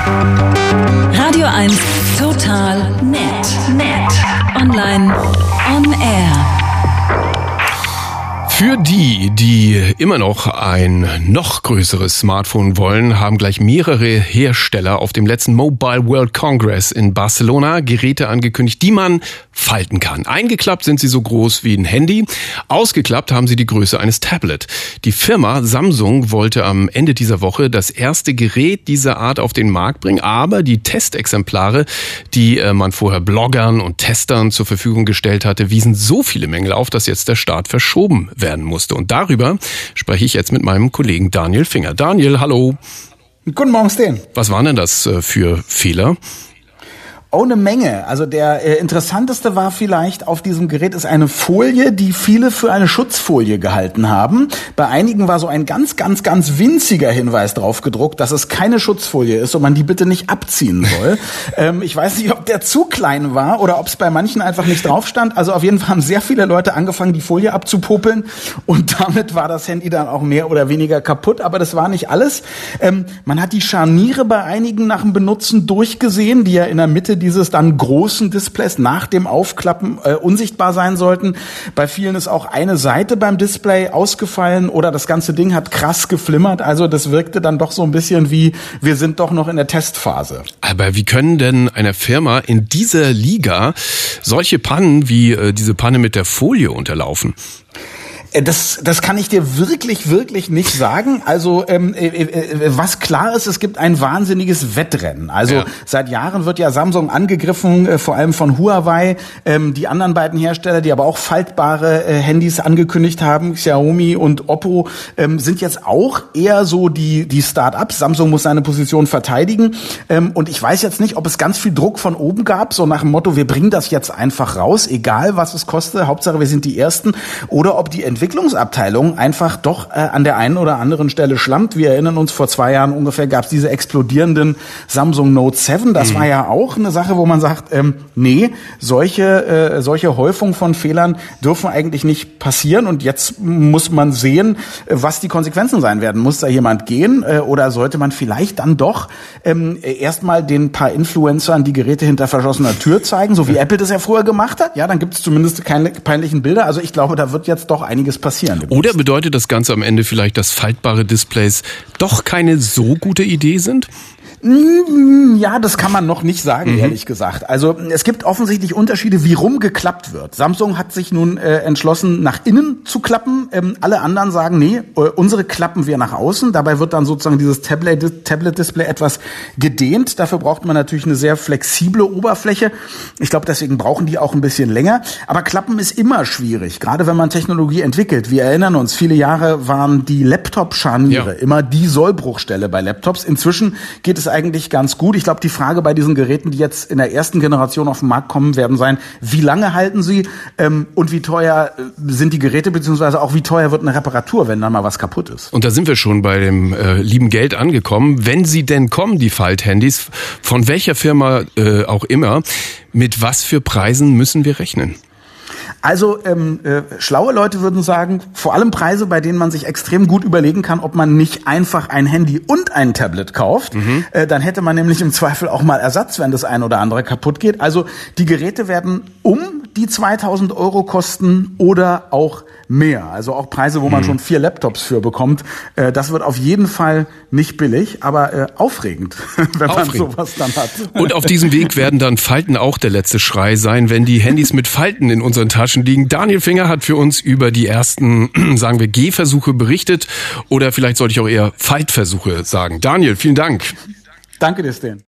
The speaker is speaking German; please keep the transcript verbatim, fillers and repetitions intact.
Radio eins Total nett. Nett. Online. On air. Für die, die immer noch ein noch größeres Smartphone wollen, haben gleich mehrere Hersteller auf dem letzten Mobile World Congress in Barcelona Geräte angekündigt, die man falten kann. Eingeklappt sind sie so groß wie ein Handy, ausgeklappt haben sie die Größe eines Tablet. Die Firma Samsung wollte am Ende dieser Woche das erste Gerät dieser Art auf den Markt bringen, aber die Testexemplare, die man vorher Bloggern und Testern zur Verfügung gestellt hatte, wiesen so viele Mängel auf, dass jetzt der Start verschoben wird werden musste. Und darüber spreche ich jetzt mit meinem Kollegen Daniel Finger. Daniel, hallo. Guten Morgen, Sten. Was waren denn das für Fehler? Oh, eine Menge. Also der äh, interessanteste war vielleicht, auf diesem Gerät ist eine Folie, die viele für eine Schutzfolie gehalten haben. Bei einigen war so ein ganz, ganz, ganz winziger Hinweis drauf gedruckt, dass es keine Schutzfolie ist und man die bitte nicht abziehen soll. ähm, ich weiß nicht, ob der zu klein war oder ob es bei manchen einfach nicht drauf stand. Also auf jeden Fall haben sehr viele Leute angefangen, die Folie abzupopeln und damit war das Handy dann auch mehr oder weniger kaputt. Aber das war nicht alles. Ähm, man hat die Scharniere bei einigen nach dem Benutzen durchgesehen, die ja in der Mitte dieses dann großen Displays nach dem Aufklappen äh, unsichtbar sein sollten. Bei vielen ist auch eine Seite beim Display ausgefallen oder das ganze Ding hat krass geflimmert. Also das wirkte dann doch so ein bisschen wie, wir sind doch noch in der Testphase. Aber wie können denn einer Firma in dieser Liga solche Pannen wie äh, diese Panne mit der Folie unterlaufen? Das, das kann ich dir wirklich, wirklich nicht sagen. Also ähm, äh, äh, was klar ist, es gibt ein wahnsinniges Wettrennen. Also ja. Seit Jahren wird ja Samsung angegriffen, äh, vor allem von Huawei. Ähm, die anderen beiden Hersteller, die aber auch faltbare äh, Handys angekündigt haben, Xiaomi und Oppo, ähm, sind jetzt auch eher so die die Start-ups. Samsung muss seine Position verteidigen. Ähm, und ich weiß jetzt nicht, ob es ganz viel Druck von oben gab, so nach dem Motto, wir bringen das jetzt einfach raus, egal was es kostet, Hauptsache wir sind die Ersten, oder ob die Entwicklungsabteilung einfach doch äh, an der einen oder anderen Stelle schlammt. Wir erinnern uns, vor zwei Jahren ungefähr gab es diese explodierenden Samsung Note sieben. Das mhm. war ja auch eine Sache, wo man sagt, ähm, nee, solche äh, solche Häufung von Fehlern dürfen eigentlich nicht passieren. Und jetzt muss man sehen, was die Konsequenzen sein werden. Muss da jemand gehen äh, oder sollte man vielleicht dann doch ähm, erstmal den paar Influencern die Geräte hinter verschlossener Tür zeigen, so wie Apple das ja früher gemacht hat? Ja, dann gibt es zumindest keine peinlichen Bilder. Also ich glaube, da wird jetzt doch einiges passieren. Oder bedeutet das Ganze am Ende vielleicht, dass faltbare Displays doch keine so gute Idee sind? Ja, das kann man noch nicht sagen, mhm. ehrlich gesagt. Also es gibt offensichtlich Unterschiede, wie rum geklappt wird. Samsung hat sich nun äh, entschlossen, nach innen zu klappen. Ähm, alle anderen sagen, nee, äh, unsere klappen wir nach außen. Dabei wird dann sozusagen dieses Tablet, Tablet-Display etwas gedehnt. Dafür braucht man natürlich eine sehr flexible Oberfläche. Ich glaube, deswegen brauchen die auch ein bisschen länger. Aber klappen ist immer schwierig, gerade wenn man Technologie entwickelt. Wir erinnern uns, viele Jahre waren die Laptop-Scharniere ja. immer die Sollbruchstelle bei Laptops. Inzwischen geht es eigentlich ganz gut. Ich glaube, die Frage bei diesen Geräten, die jetzt in der ersten Generation auf den Markt kommen, werden sein, wie lange halten sie ähm, und wie teuer sind die Geräte, beziehungsweise auch wie teuer wird eine Reparatur, wenn da mal was kaputt ist. Und da sind wir schon bei dem äh, lieben Geld angekommen. Wenn sie denn kommen, die Falthandys, von welcher Firma äh, auch immer, mit was für Preisen müssen wir rechnen? Also ähm, äh, schlaue Leute würden sagen, vor allem Preise, bei denen man sich extrem gut überlegen kann, ob man nicht einfach ein Handy und ein Tablet kauft. Mhm. Äh, dann hätte man nämlich im Zweifel auch mal Ersatz, wenn das ein oder andere kaputt geht. Also die Geräte werden um die zweitausend Euro kosten oder auch mehr. Also auch Preise, wo man mhm. schon vier Laptops für bekommt. Äh, das wird auf jeden Fall nicht billig, aber äh, aufregend, wenn aufregend. man sowas dann hat. Und auf diesem Weg werden dann Falten auch der letzte Schrei sein, wenn die Handys mit Falten in unseren Taschen liegen. Daniel Finger hat für uns über die ersten, sagen wir, Gehversuche berichtet. Oder vielleicht sollte ich auch eher Faltversuche sagen. Daniel, vielen Dank. Danke dir, Sten.